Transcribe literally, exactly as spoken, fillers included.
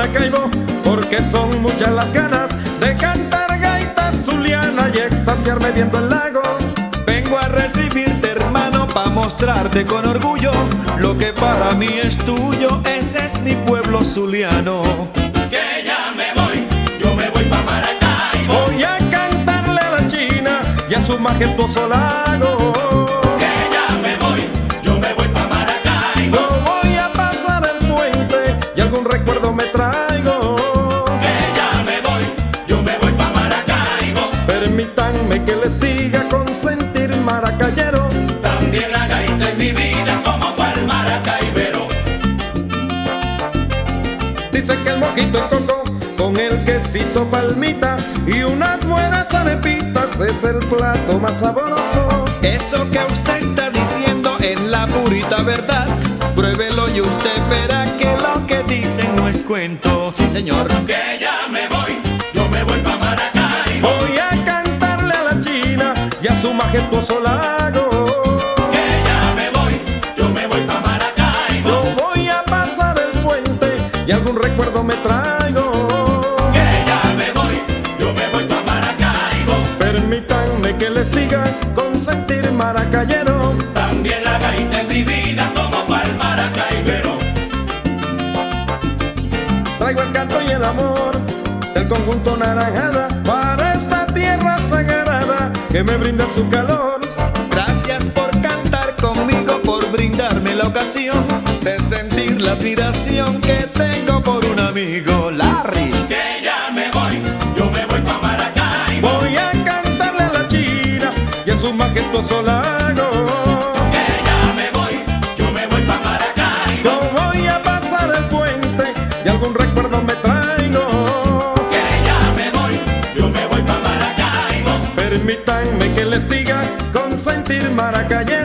Maracaibo, porque son muchas las ganas de cantar gaita zuliana y extasiarme viendo el lago. Vengo a recibirte, hermano, pa' mostrarte con orgullo lo que para mí es tuyo. Ese es mi pueblo zuliano. Que ya me voy, yo me voy pa' Maracaibo. Voy a cantarle a la China y a su majestuoso lago. Que ya me voy, yo me voy pa' Maracaibo. No voy a pasar el puente y algún recuerdo me traigo. Que ya me voy, yo me voy pa' Maracaibo. Permítanme que les diga con sentir maracayero. También la gaita es mi vida como pa'l maracaibero. Dice que el mojito en coco con el quesito palmita y unas buenas arepitas es el plato más sabroso. Eso que usted está diciendo es la purita verdad. Pruébelo y usted verá que lo que dicen no es cuento. Sí, señor. Que ya me voy, yo me voy pa' Maracaibo. Voy a cantarle a la China y a su majestuoso lago. Que ya me voy, yo me voy pa' Maracaibo. No voy a pasar el puente y algún recuerdo me traigo. Que ya me voy, yo me voy pa' Maracaibo. Permítanme que les diga con sentir maracayero. También la gaita es mi vida como pa'l maracaibero. Traigo el canto y el amor del conjunto Naranjada para esta tierra sagrada que me brinda su calor. Gracias por cantar conmigo, por brindarme la ocasión de sentir la admiración que tengo por un amigo. Larry. Que ya me voy, yo me voy pa' Maracaibo. Voy a cantarle a la China y a su majestuoso lago. Que ya me voy, yo me voy pa' Maracaibo. No voy a pasar el puente y algún recuerdo me traigo. Que ya me voy, yo me voy pa' Maracaibo. Permítanme que les diga con sentir maracayero.